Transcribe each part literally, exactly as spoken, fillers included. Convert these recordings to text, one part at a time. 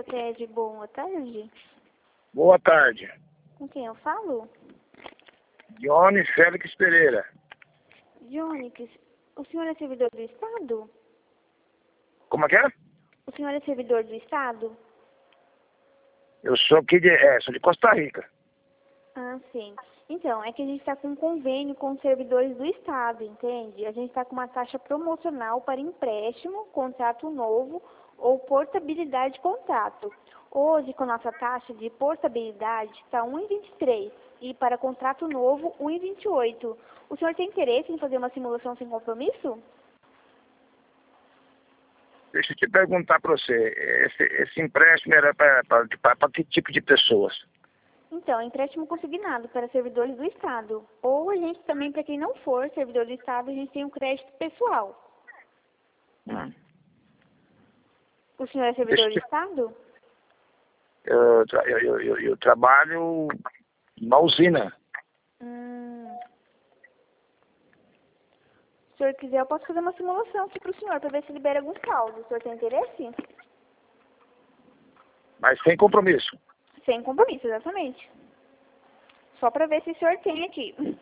Cicloted, boa tarde. Boa tarde. Com quem eu falo? Johnny Félix Pereira. Johnny, o senhor é servidor do Estado? Como é que é? O senhor é servidor do Estado? Eu sou aqui de, é, sou de Costa Rica. Ah, sim. Então, é que a gente está com um convênio com os servidores do Estado, entende? A gente está com uma taxa promocional para empréstimo, contrato novo ou portabilidade de contrato. Hoje, com a nossa taxa de portabilidade, está um vírgula vinte e três e para contrato novo, um vírgula vinte e oito. O senhor tem interesse em fazer uma simulação sem compromisso? Deixa eu te perguntar para você, esse, esse empréstimo era para que tipo de pessoas? Então, empréstimo consignado para servidores do Estado. Ou a gente também, para quem não for servidor do Estado, a gente tem um crédito pessoal. Hum. O senhor é servidor Deixa do Estado? Eu, tra- eu, eu, eu, eu trabalho numa usina. Hum. Se o senhor quiser, eu posso fazer uma simulação aqui para o senhor, para ver se libera alguns causos. O senhor tem interesse? Mas sem compromisso. Sem compromisso, exatamente. Só para ver se o senhor tem aqui.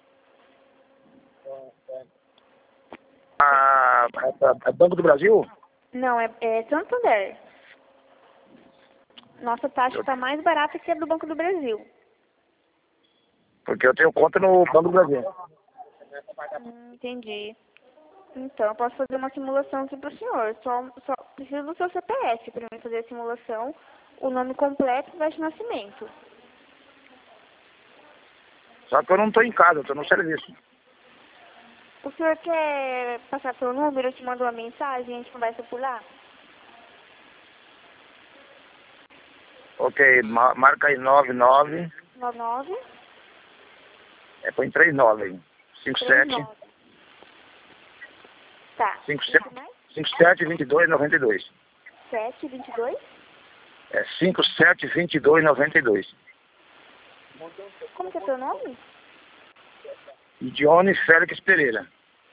A, a, a Banco do Brasil? Não, é, é Santander. Nossa taxa está mais barata que a do Banco do Brasil. Porque eu tenho conta no Banco do Brasil. Hum, entendi. Então, eu posso fazer uma simulação aqui para o senhor. Só, só preciso do seu C P F para mim fazer a simulação. O nome completo e data de nascimento. Só que eu não estou em casa, eu estou no serviço. O senhor quer passar seu número? Eu te mando uma mensagem e a gente conversa por lá? Ok, ma- marca aí nove nove. nove nove É, põe três nove aí. cinco três sete. nove. Tá. cinco E sete. que mais? cinco sete vinte e dois noventa e dois. sete vinte e dois. É cinco sete vinte e dois noventa e dois. Como que é seu nome? Johnny Félix Pereira.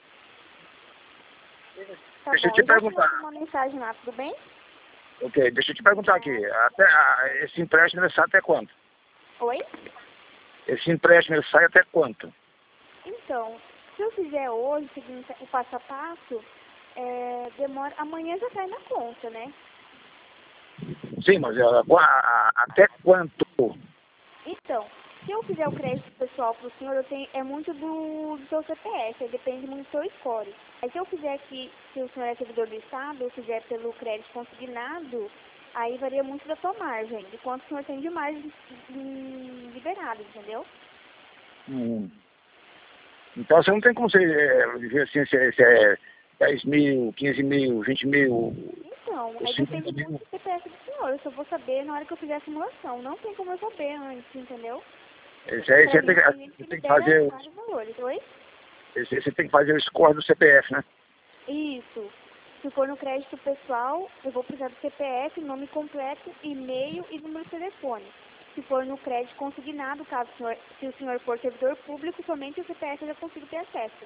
Tá Deixa eu bom, te eu já te perguntar. mando uma mensagem lá, tudo bem? Ok, deixa eu te perguntar aqui. Até, a- esse empréstimo ele sai até quanto? Oi? Esse empréstimo ele sai até quanto? Então, se eu fizer hoje, seguindo o passo a passo, é, demora, amanhã já cai na conta, né? Sim, mas a- a- a- até quanto? Então, se eu fizer o crédito pessoal para o senhor, eu tenho, é muito do, do seu C P F, aí depende muito do seu score. Aí se eu fizer aqui, se o senhor é servidor do Estado, eu fizer pelo crédito consignado, aí varia muito da sua margem, de quanto o senhor tem de margem hum, liberado, entendeu? Hum. Então você não tem como você é, dizer assim, se é, se é dez mil, quinze mil, vinte mil, Então, ou aí cinquenta depende muito mil. do C P F do senhor, eu só vou saber na hora que eu fizer a simulação, não tem como eu saber antes, entendeu? Esse aí Pra você tem, mim, a gente você tem que libera fazer, vários valores, oi? esse- você tem que fazer o score do C P F, né? Isso. Se for no crédito pessoal, eu vou precisar do C P F, nome completo, e-mail e número de telefone. Se for no crédito consignado, caso o senhor, se o senhor for servidor público, somente o C P F eu já consigo ter acesso.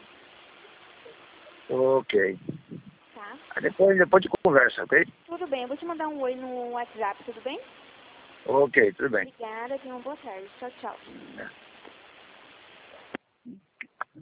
Ok. Tá? Aí depois, depois de conversa, ok? Tudo bem, eu vou te mandar um oi no WhatsApp, tudo bem? Ok, tudo bem. Obrigada, tenha uma boa tarde. Tchau, tchau. É.